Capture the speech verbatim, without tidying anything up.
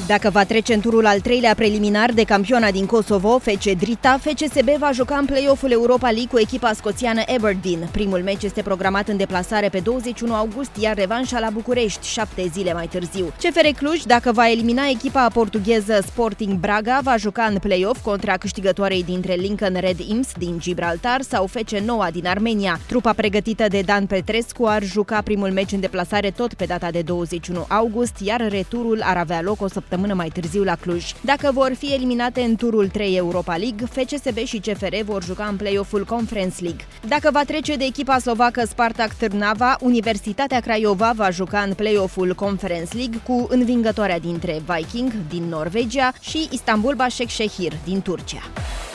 Dacă va trece în turul al treilea preliminar de campioana din Kosovo, F C Drita, F C S B va juca în play-off-ul Europa League cu echipa scoțiană Aberdeen. Primul meci este programat în deplasare pe douăzeci și unu august, iar revanșa la București, șapte zile mai târziu. C F R Cluj, dacă va elimina echipa portugheză Sporting Braga, va juca în play-off contra câștigătoarei dintre Lincoln Red Imps din Gibraltar sau F C Noa din Armenia. Trupa pregătită de Dan Petrescu ar juca primul meci în deplasare tot pe data de douăzeci și unu august, iar returul ar avea loc o săptămână mai târziu la Cluj. Dacă vor fi eliminate în turul trei Europa League, F C S B și C F R vor juca în play-off-ul Conference League. Dacă va trece de echipa slovacă Spartak Trnava, Universitatea Craiova va juca în play-off-ul Conference League cu învingătoarea dintre Viking din Norvegia și Istanbul Başakşehir din Turcia.